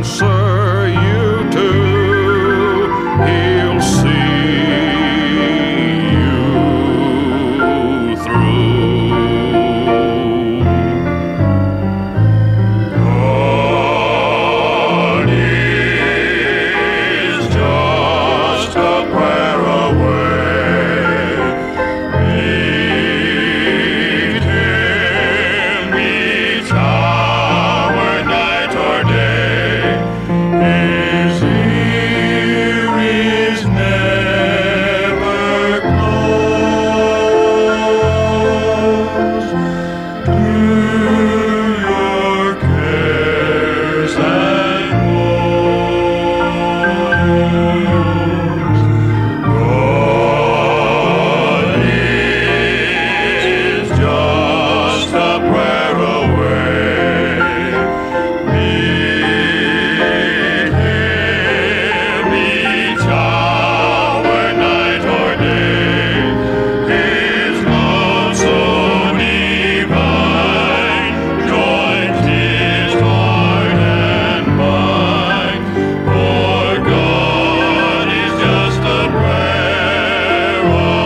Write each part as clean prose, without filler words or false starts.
answer you too. He'll see you through. God is just a prayer away. Meet Him each hour, night or day. His ear is never closed to your cares and woes. God is just a prayer away. Meet Him each hour, night or day. His love so divine joins His heart and mind. For God is just a prayer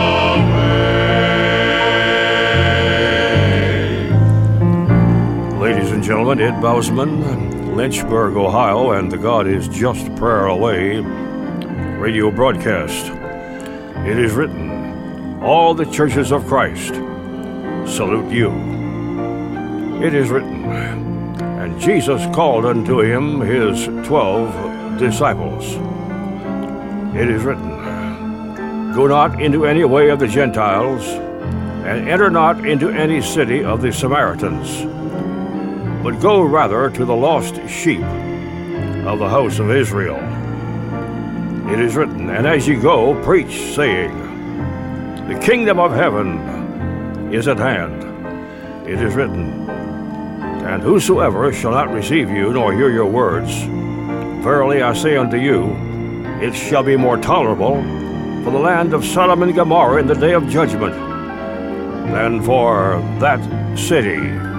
away. Ladies and gentlemen, Ed Bousman, Lynchburg, Ohio, and the God is Just a Prayer Away radio broadcast. It is written, all the churches of Christ salute you. It is written, and Jesus called unto him his 12 disciples. It is written, go not into any way of the Gentiles, and enter not into any city of the Samaritans, but go rather to the lost sheep of the house of Israel. It is written, and as ye go, preach, saying, the kingdom of heaven is at hand. It is written, and whosoever shall not receive you, nor hear your words, verily I say unto you, it shall be more tolerable for the land of Sodom and Gomorrah in the day of judgment than for that city.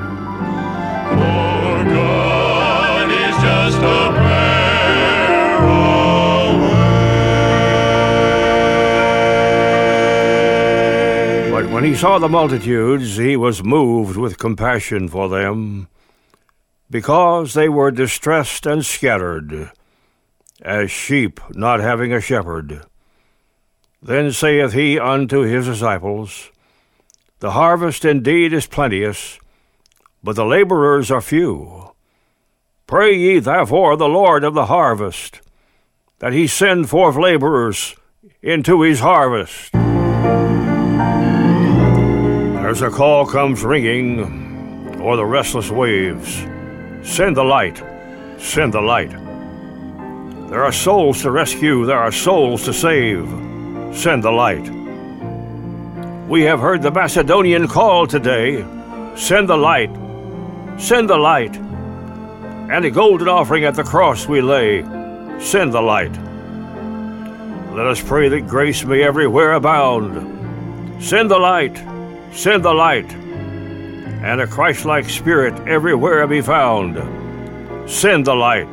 For God is just a prayer away. But when he saw the multitudes, he was moved with compassion for them, because they were distressed and scattered, as sheep not having a shepherd. Then saith he unto his disciples, the harvest indeed is plenteous, but the laborers are few. Pray ye therefore the Lord of the harvest, that he send forth laborers into his harvest. As a call comes ringing o'er the restless waves, send the light, send the light. There are souls to rescue, there are souls to save, send the light. We have heard the Macedonian call today, send the light, send the light. And a golden offering at the cross we lay, send the light. Let us pray that grace may everywhere abound. Send the light, send the light. And a Christ-like spirit everywhere be found. Send the light.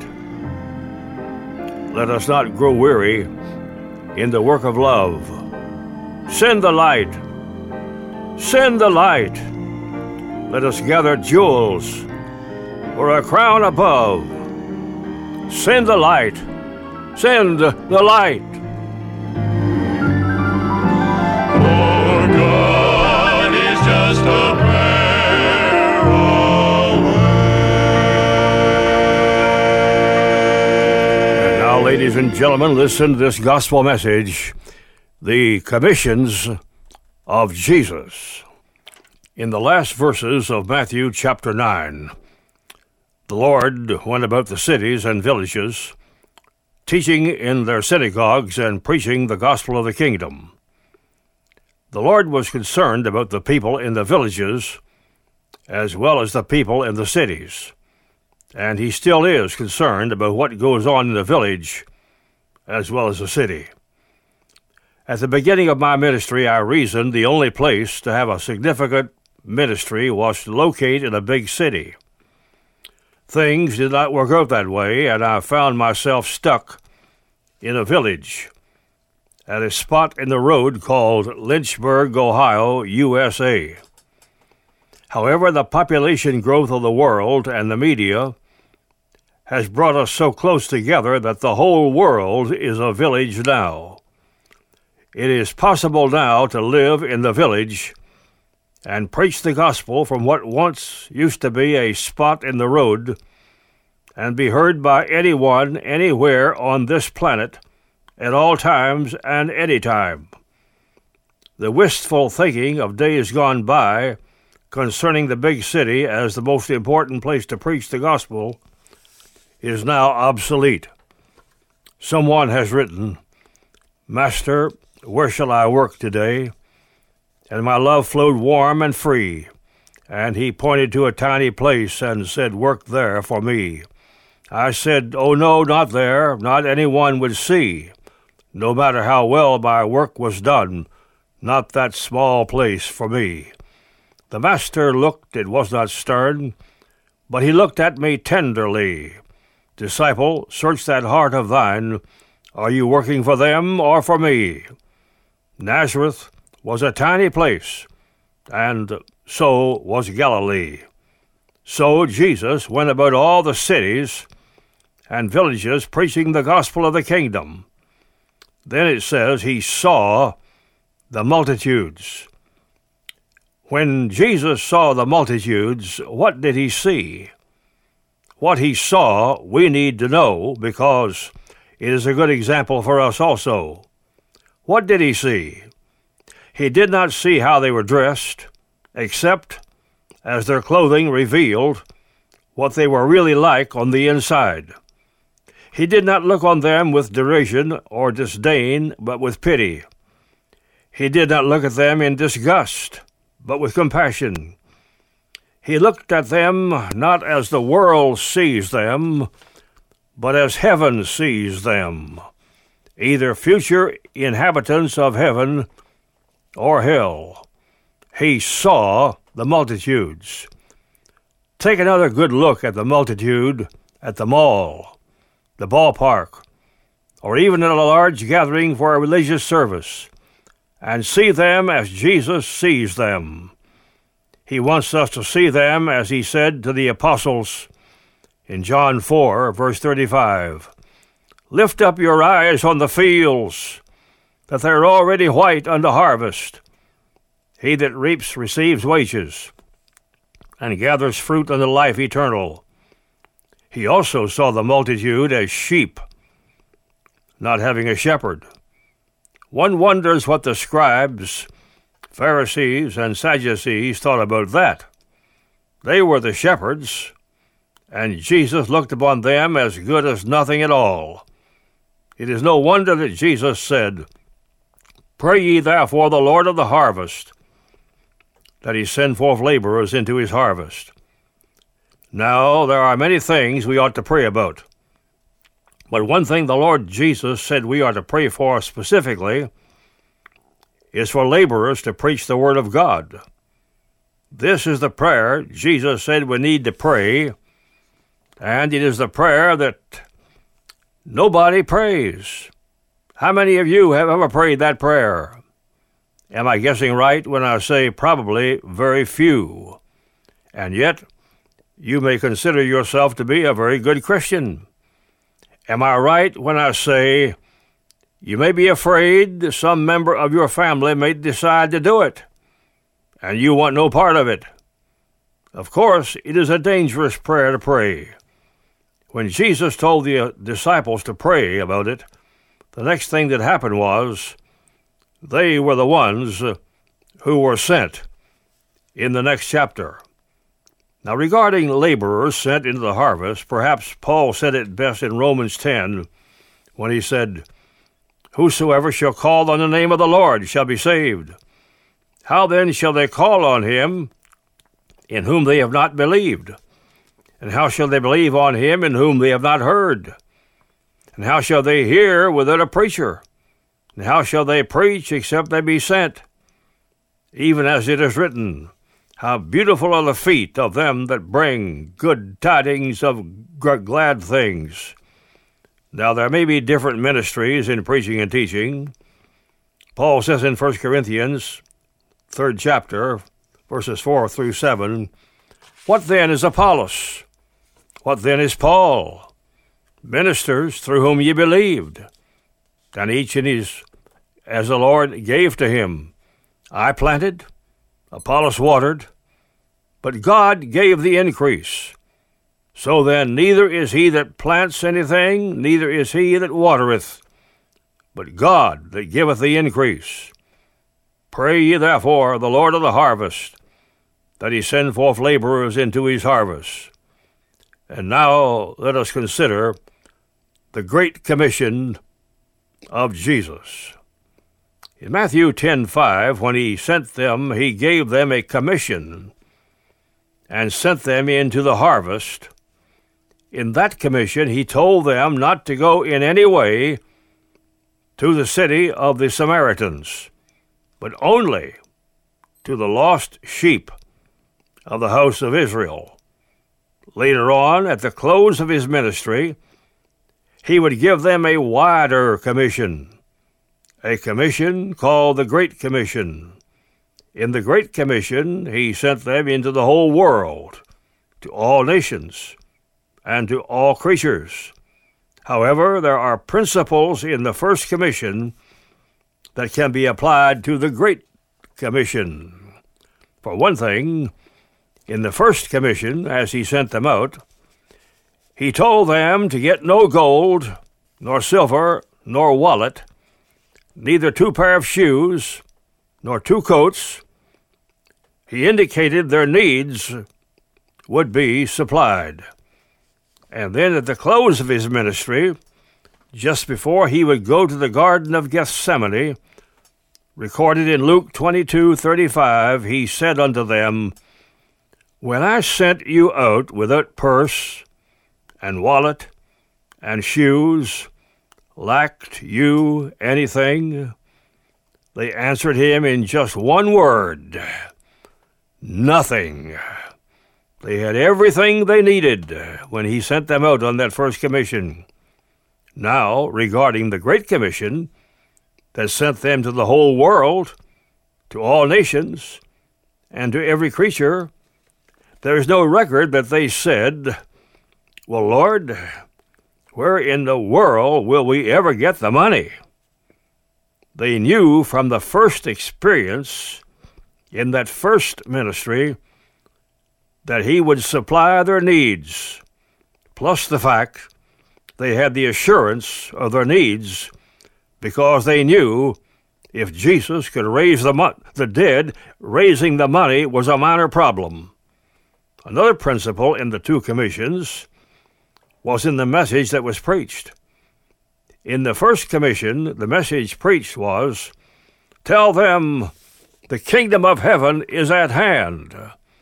Let us not grow weary in the work of love. Send the light. Send the light. Let us gather jewels for a crown above. Send the light. Send the light. For God is just a prayer away. And now, ladies and gentlemen, listen to this gospel message, the commissions of Jesus. In the last verses of Matthew chapter 9, the Lord went about the cities and villages, teaching in their synagogues and preaching the gospel of the kingdom. The Lord was concerned about the people in the villages as well as the people in the cities, and he still is concerned about what goes on in the village as well as the city. At the beginning of my ministry, I reasoned the only place to have a significant ministry was to locate in a big city. Things did not work out that way, and I found myself stuck in a village at a spot in the road called Lynchburg, Ohio, USA. However, the population growth of the world and the media has brought us so close together that the whole world is a village now. It is possible now to live in the village and preach the gospel from what once used to be a spot in the road and be heard by anyone, anywhere on this planet, at all times and any time. The wistful thinking of days gone by concerning the big city as the most important place to preach the gospel is now obsolete. Someone has written, "Master, where shall I work today?" And my love flowed warm and free, and he pointed to a tiny place and said, "Work there for me." I said, "Oh no, not there, not anyone would see. No matter how well my work was done, not that small place for me." The master looked, it was not stern, but he looked at me tenderly. "Disciple, search that heart of thine. Are you working for them or for me?" Nazareth was a tiny place, and so was Galilee. So Jesus went about all the cities and villages preaching the gospel of the kingdom. Then it says he saw the multitudes. When Jesus saw the multitudes, what did he see? What he saw, we need to know because it is a good example for us also. What did he see? He did not see how they were dressed, except as their clothing revealed what they were really like on the inside. He did not look on them with derision or disdain, but with pity. He did not look at them in disgust, but with compassion. He looked at them not as the world sees them, but as heaven sees them, either future inhabitants of heaven or hell. He saw the multitudes. Take another good look at the multitude at the mall, the ballpark, or even at a large gathering for a religious service, and see them as Jesus sees them. He wants us to see them as he said to the apostles in John 4, verse 35, "Lift up your eyes on the fields, that they are already white unto harvest. He that reaps receives wages, and gathers fruit unto life eternal." He also saw the multitude as sheep, not having a shepherd. One wonders what the scribes, Pharisees, and Sadducees thought about that. They were the shepherds, and Jesus looked upon them as good as nothing at all. It is no wonder that Jesus said, "Pray ye therefore the Lord of the harvest, that he send forth laborers into his harvest." Now, there are many things we ought to pray about. But one thing the Lord Jesus said we are to pray for specifically is for laborers to preach the Word of God. This is the prayer Jesus said we need to pray, and it is the prayer that nobody prays. How many of you have ever prayed that prayer? Am I guessing right when I say probably very few? And yet, you may consider yourself to be a very good Christian. Am I right when I say you may be afraid some member of your family may decide to do it, and you want no part of it? Of course, it is a dangerous prayer to pray. When Jesus told the disciples to pray about it, the next thing that happened was they were the ones who were sent in the next chapter. Now, regarding laborers sent into the harvest, perhaps Paul said it best in Romans 10 when he said, "Whosoever shall call on the name of the Lord shall be saved. How then shall they call on him in whom they have not believed? And how shall they believe on him in whom they have not heard? And how shall they hear without a preacher? And how shall they preach except they be sent? Even as it is written, How beautiful are the feet of them that bring good tidings of glad things. Now there may be different ministries in preaching and teaching. Paul says in 1 Corinthians, 3rd chapter, verses 4 through 7, What then is Apollos? What then is Paul? Ministers through whom ye believed, and each in his, as the Lord gave to him. I planted, Apollos watered, but God gave the increase. So then neither is he that plants anything, neither is he that watereth, but God that giveth the increase. Pray ye therefore the Lord of the harvest, that he send forth laborers into his harvest. And now let us consider the Great Commission of Jesus. In Matthew 10:5, when he sent them, he gave them a commission and sent them into the harvest. In that commission, he told them not to go in any way to the city of the Samaritans, but only to the lost sheep of the house of Israel. Later on, at the close of his ministry, he would give them a wider commission, a commission called the Great Commission. In the Great Commission, he sent them into the whole world, to all nations, and to all creatures. However, there are principles in the First Commission that can be applied to the Great Commission. For one thing, in the First Commission, as he sent them out, he told them to get no gold, nor silver, nor wallet, neither 2 pair of shoes, nor 2 coats. He indicated their needs would be supplied. And then at the close of his ministry, just before he would go to the Garden of Gethsemane, recorded in Luke 22:35, he said unto them, When I sent you out without purse, and wallet, and shoes, lacked you anything? They answered him in just one word, nothing. They had everything they needed when he sent them out on that first commission. Now, regarding the Great Commission that sent them to the whole world, to all nations, and to every creature, there is no record that they said, Well, Lord, where in the world will we ever get the money? They knew from the first experience in that first ministry that he would supply their needs, plus the fact they had the assurance of their needs because they knew if Jesus could raise the dead, raising the money was a minor problem. Another principle in the 2 commissions was in the message that was preached. In the first commission, the message preached was, Tell them the kingdom of heaven is at hand.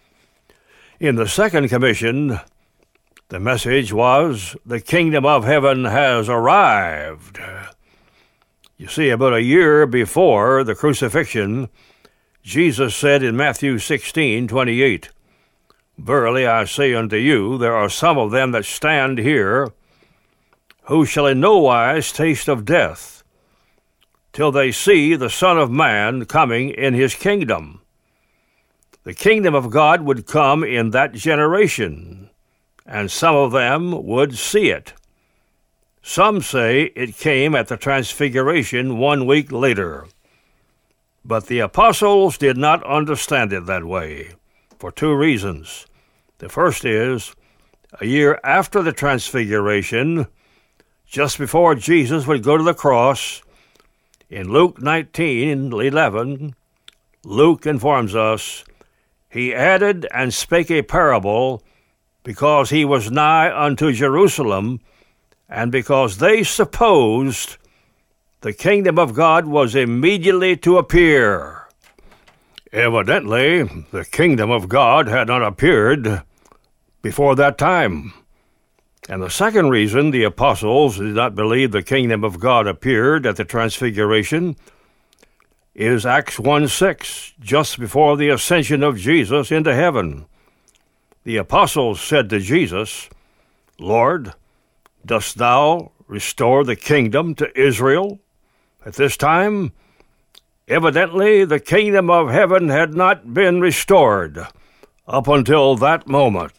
In the second commission, the message was, The kingdom of heaven has arrived. You see, about a year before the crucifixion, Jesus said in Matthew 16:28, Verily I say unto you, there are some of them that stand here, who shall in no wise taste of death, till they see the Son of Man coming in his kingdom. The kingdom of God would come in that generation, and some of them would see it. Some say it came at the Transfiguration 1 week later. But the apostles did not understand it that way, for 2 reasons. The first is, a year after the Transfiguration, just before Jesus would go to the cross, in Luke 19:11, Luke informs us, He added and spake a parable, because he was nigh unto Jerusalem, and because they supposed the kingdom of God was immediately to appear. Evidently, the kingdom of God had not appeared before that time. And the second reason the apostles did not believe the kingdom of God appeared at the Transfiguration is Acts 1:6, just before the ascension of Jesus into heaven. The apostles said to Jesus, "Lord, dost thou restore the kingdom to Israel?" At this time, evidently, the kingdom of heaven had not been restored up until that moment.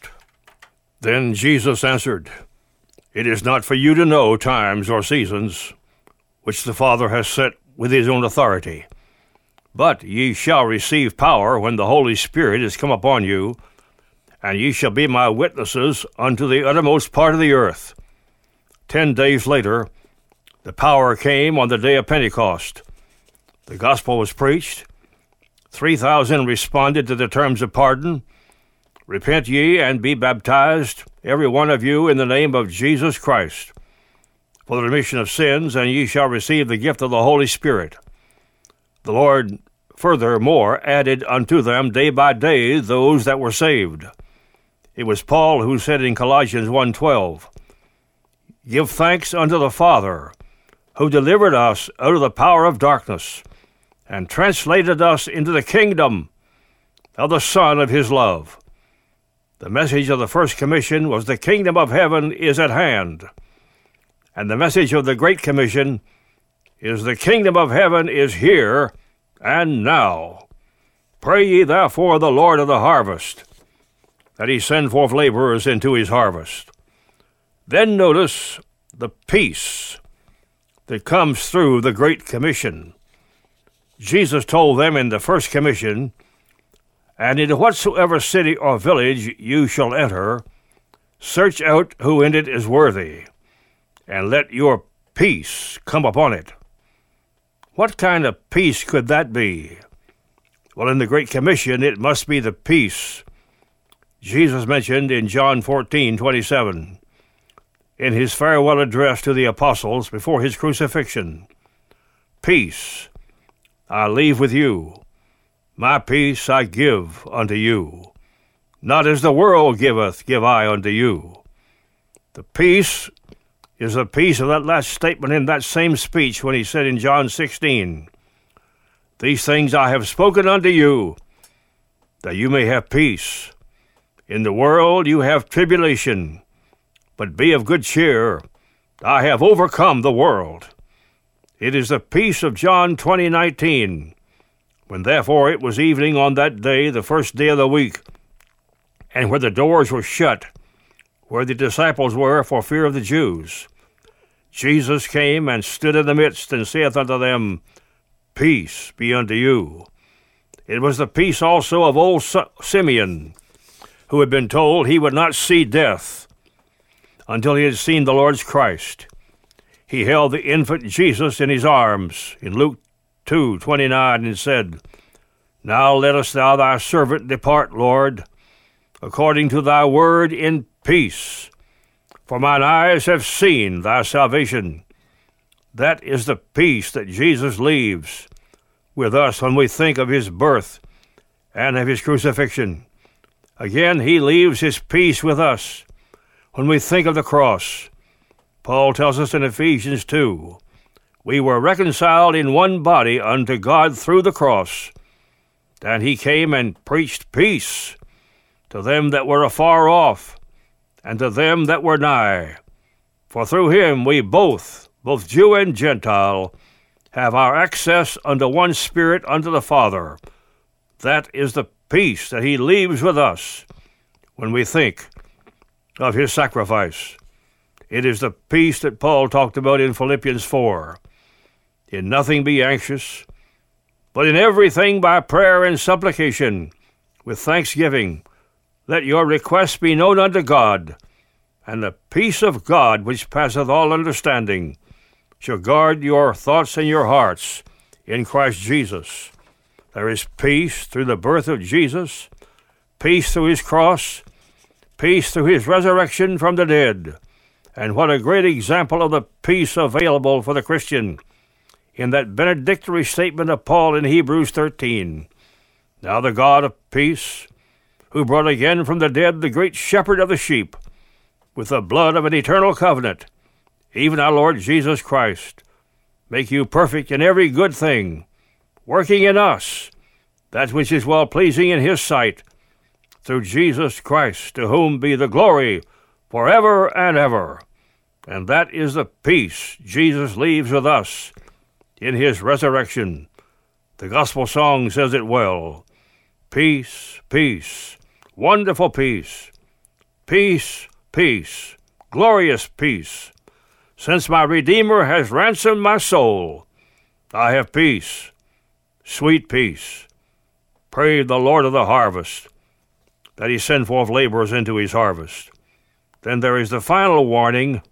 Then Jesus answered, "It is not for you to know times or seasons, which the Father has set with his own authority. But ye shall receive power when the Holy Spirit is come upon you, and ye shall be my witnesses unto the uttermost part of the earth." 10 days later, the power came on the day of Pentecost. The gospel was preached. 3,000 responded to the terms of pardon. "Repent ye and be baptized, every one of you, in the name of Jesus Christ, for the remission of sins, and ye shall receive the gift of the Holy Spirit." The Lord furthermore added unto them day by day those that were saved. It was Paul who said in Colossians 1:12, "Give thanks unto the Father, who delivered us out of the power of darkness, and translated us into the kingdom of the Son of his love." The message of the First Commission was the kingdom of heaven is at hand. And the message of the Great Commission is the kingdom of heaven is here and now. "Pray ye therefore the Lord of the harvest, that he send forth laborers into his harvest." Then notice the peace that comes through the Great Commission. Jesus told them in the First Commission, "And into whatsoever city or village you shall enter, search out who in it is worthy, and let your peace come upon it." What kind of peace could that be? Well, in the Great Commission, it must be the peace Jesus mentioned in John 14:27, in his farewell address to the apostles before his crucifixion. "Peace I leave with you, my peace I give unto you. Not as the world giveth, give I unto you." The peace is the peace of that last statement in that same speech when he said in John 16, "These things I have spoken unto you, that you may have peace. In the world you have tribulation, but be of good cheer. I have overcome the world." It is the peace of John 20:19, when therefore it was evening on that day, the first day of the week, and where the doors were shut, where the disciples were for fear of the Jews, Jesus came and stood in the midst, and saith unto them, "Peace be unto you." It was the peace also of old Simeon, who had been told he would not see death until he had seen the Lord's Christ. He held the infant Jesus in his arms in Luke 2:29 and said, "Now lettest thou thy servant depart, Lord, according to thy word in peace. For mine eyes have seen thy salvation." That is the peace that Jesus leaves with us when we think of his birth and of his crucifixion. Again, he leaves his peace with us when we think of the cross. Paul tells us in Ephesians 2, "We were reconciled in one body unto God through the cross, and he came and preached peace to them that were afar off, and to them that were nigh. For through him we both Jew and Gentile, have our access unto one Spirit unto the Father." That is the peace that he leaves with us when we think of his sacrifice. It is the peace that Paul talked about in Philippians 4. "In nothing be anxious, but in everything by prayer and supplication, with thanksgiving, let your requests be known unto God, and the peace of God, which passeth all understanding, shall guard your thoughts and your hearts in Christ Jesus." There is peace through the birth of Jesus, peace through his cross, peace through his resurrection from the dead. And what a great example of the peace available for the Christian in that benedictory statement of Paul in Hebrews 13. "Now the God of peace, who brought again from the dead the great shepherd of the sheep, with the blood of an eternal covenant, even our Lord Jesus Christ, make you perfect in every good thing, working in us that which is well-pleasing in his sight, through Jesus Christ, to whom be the glory forever and ever. And that is the peace Jesus leaves with us in his resurrection. The gospel song says it well. Peace, peace, wonderful peace. Peace, peace, glorious peace. Since my Redeemer has ransomed my soul, I have peace, sweet peace. Pray the Lord of the harvest that he send forth laborers into his harvest. Then there is the final warning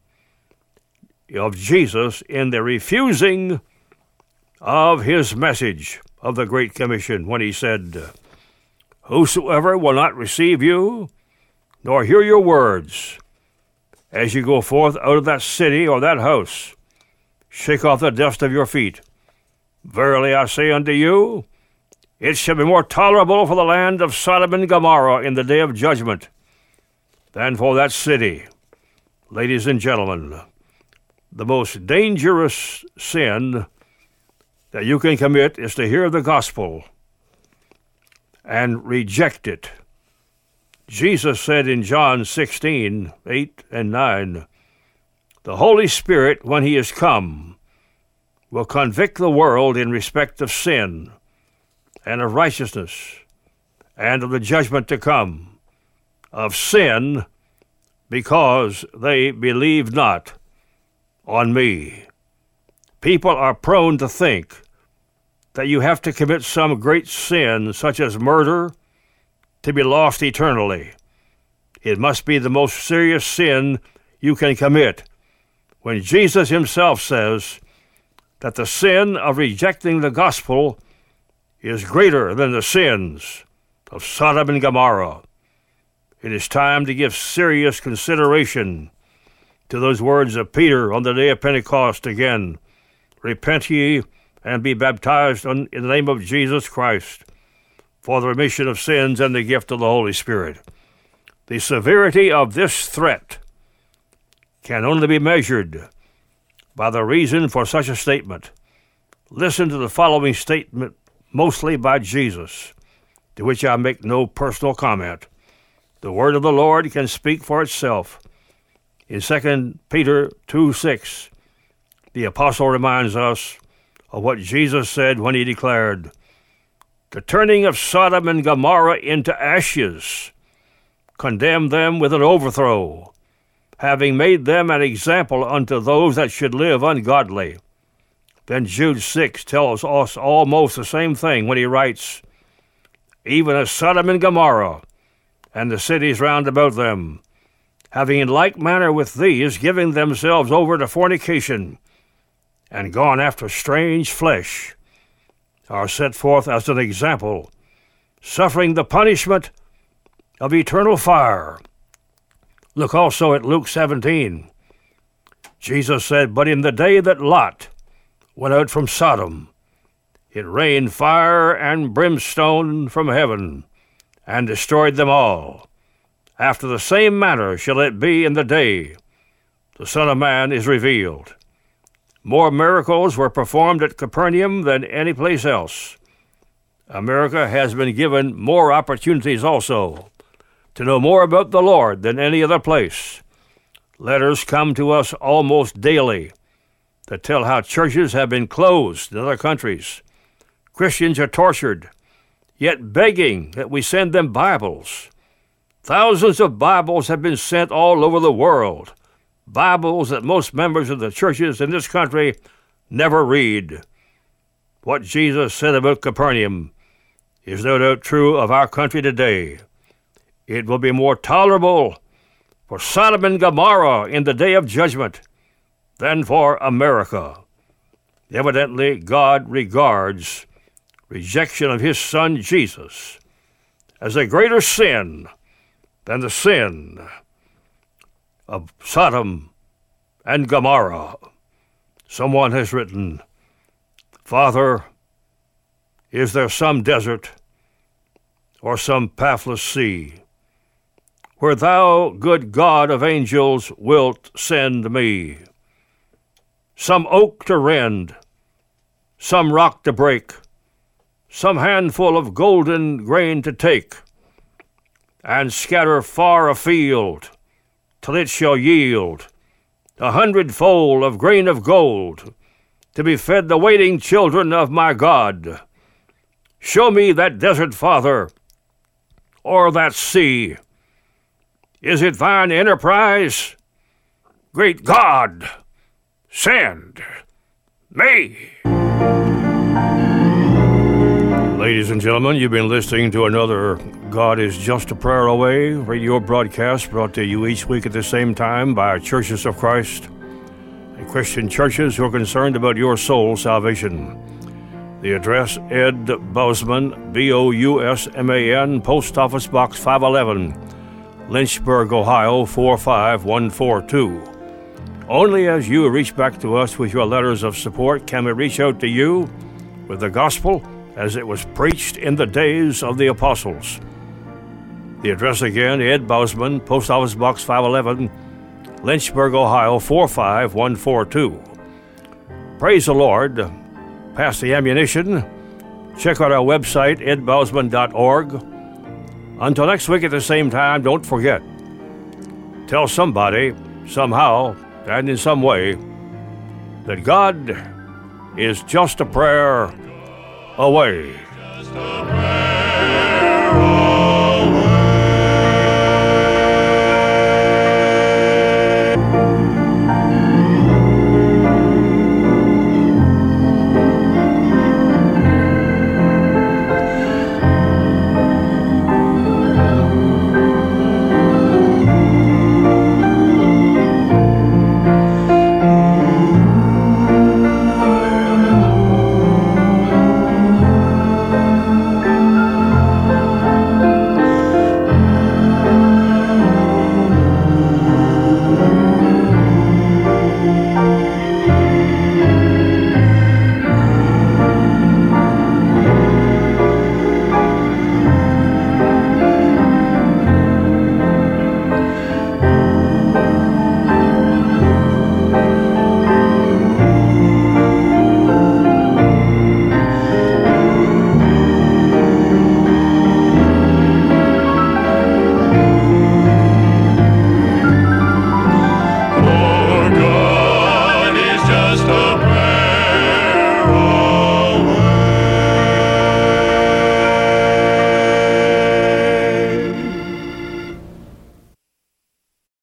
of Jesus in the refusing of his message of the Great Commission when he said, Whosoever will not receive you, nor hear your words, as you go forth out of that city or that house, shake off the dust of your feet. Verily I say unto you, it shall be more tolerable for the land of Sodom and Gomorrah in the day of judgment than for that city. Ladies and gentlemen, the most dangerous sin that you can commit is to hear the gospel and reject it. Jesus said in John 16, 8 and 9, the Holy Spirit, when he is come, will convict the world in respect of sin and of righteousness and of the judgment to come, of sin because they believe not on me. People are prone to think that you have to commit some great sin, such as murder, to be lost eternally. It must be the most serious sin you can commit, when Jesus himself says that the sin of rejecting the gospel is greater than the sins of Sodom and Gomorrah. It is time to give serious consideration to those words of Peter on the day of Pentecost again. Repent ye and be baptized in the name of Jesus Christ for the remission of sins and the gift of the Holy Spirit. The severity of this threat can only be measured by the reason for such a statement. Listen to the following statement, mostly by Jesus, to which I make no personal comment. The word of the Lord can speak for itself. In 2 Peter 2:6, the apostle reminds us of what Jesus said when he declared, the turning of Sodom and Gomorrah into ashes condemned them with an overthrow, having made them an example unto those that should live ungodly. Then Jude 6 tells us almost the same thing when he writes, even as Sodom and Gomorrah and the cities round about them, having in like manner with these given themselves over to fornication, and gone after strange flesh, are set forth as an example, suffering the punishment of eternal fire. Look also at Luke 17. Jesus said, but in the day that Lot went out from Sodom, it rained fire and brimstone from heaven, and destroyed them all. After the same manner shall it be in the day the Son of Man is revealed. More miracles were performed at Capernaum than any place else. America has been given more opportunities also to know more about the Lord than any other place. Letters come to us almost daily that tell how churches have been closed in other countries. Christians are tortured, yet begging that we send them Bibles. Thousands of Bibles have been sent all over the world, Bibles that most members of the churches in this country never read. What Jesus said about Capernaum is no doubt true of our country today. It will be more tolerable for Sodom and Gomorrah in the day of judgment than for America. Evidently, God regards rejection of his Son Jesus as a greater sin than the sin of Sodom and Gomorrah. Someone has written, Father, is there some desert or some pathless sea where thou, good God of angels, wilt send me? Some oak to rend, some rock to break, some handful of golden grain to take, and scatter far afield, till it shall yield 100-fold of grain of gold, to be fed the waiting children of my God. Show me that desert, Father, or that sea. Is it thine enterprise? Great God, send me. Ladies and gentlemen, you've been listening to another God is Just a Prayer Away radio broadcast brought to you each week at the same time by Churches of Christ and Christian churches who are concerned about your soul's salvation. The address, Ed Bousman, Bousman, Post Office Box 511, Lynchburg, Ohio 45142. Only as you reach back to us with your letters of support can we reach out to you with the gospel as it was preached in the days of the apostles. The address again, Ed Bousman, Post Office Box 511, Lynchburg, Ohio 45142. Praise the Lord. Pass the ammunition. Check out our website, edbousman.org. Until next week at the same time, don't forget, tell somebody, somehow, and in some way, that God is just a prayer away. Just a prayer